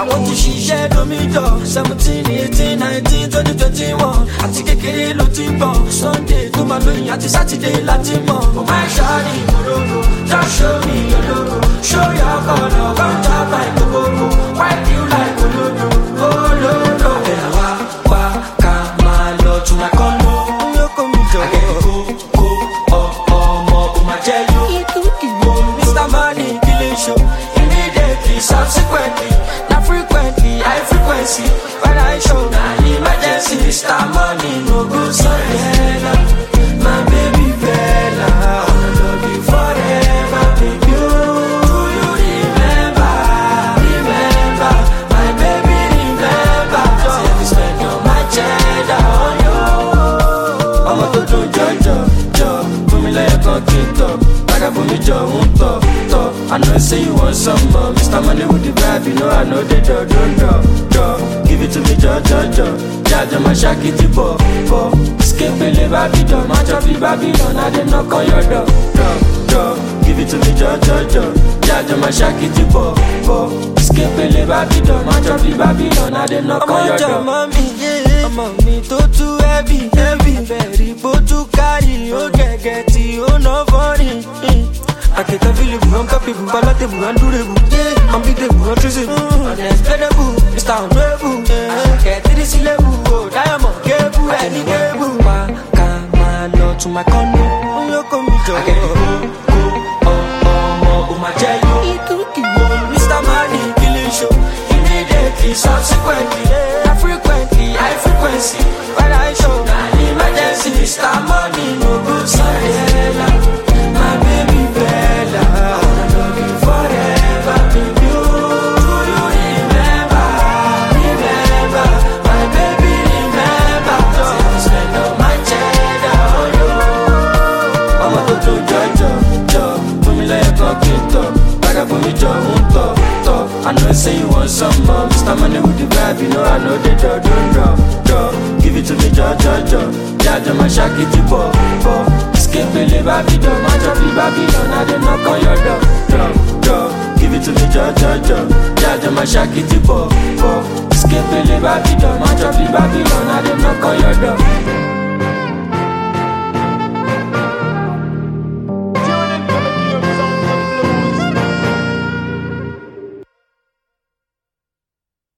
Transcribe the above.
want to share me door. 17, 18, 19, 20, 21. I take a kid looting Sunday to my lawyer, at Saturday, Latin mom. Oh my shawty, just show me your logo. Show your color, come down like a bobo. Wipe you like a logo. Oh, no. Come on, Lord, to my condo. You come to my jello. Mr. Money, killing show. Immediately, subsequently, not frequently, high frequency. When I show, now emergency. Mr. Money, no go Bella, my baby Bella. I wanna love you forever, baby. Do you remember, my baby remember? Say we spend all my cheddar on you. I'ma do jojo, put me like a kid up. I put me jojo, I know say you want some more. Mr. Money with the vibe, you know I know the do. Give it to me, Jaja, my shaki tipo, escape the Babylon, match of the Babylon, I didn't knock on your door. Give it to me, Jaja, my shaki tipo, escape the Babylon, match of the Babylon, I didn't knock on your door. I'm on me too heavy, very bold to carry, oh get it, oh no funny. I can't feel it, I'm capable, palatable, undurable. I'm beatable, untraceable, unexplainable, Mr. Unbreakable. Get to this level, oh, diamond, cable, any cable. Come on, Lord, to my condo. You come to go, my jello. Mr. Money, killing show. Immediately, subsequently, not frequently, high frequency. When I show, now emergency, Mr. Money, no good, Bella. My baby Bella, I wanna love you forever, baby. Do you remember, my baby remember? Say we spend all my cheddar on you. I'ma do jojo, put me like a kid up. I put me jojo, I know say you want some more. Mr. Money with the vibe, you know I know the do. Give it to me, Jaja, my shaki tipo, escape the Babylon, match of the Babylon, I didn't knock on your door. Give it to me, Jaja, my shaki tipo, escape the Babylon, match of the Babylon, I didn't knock on your door.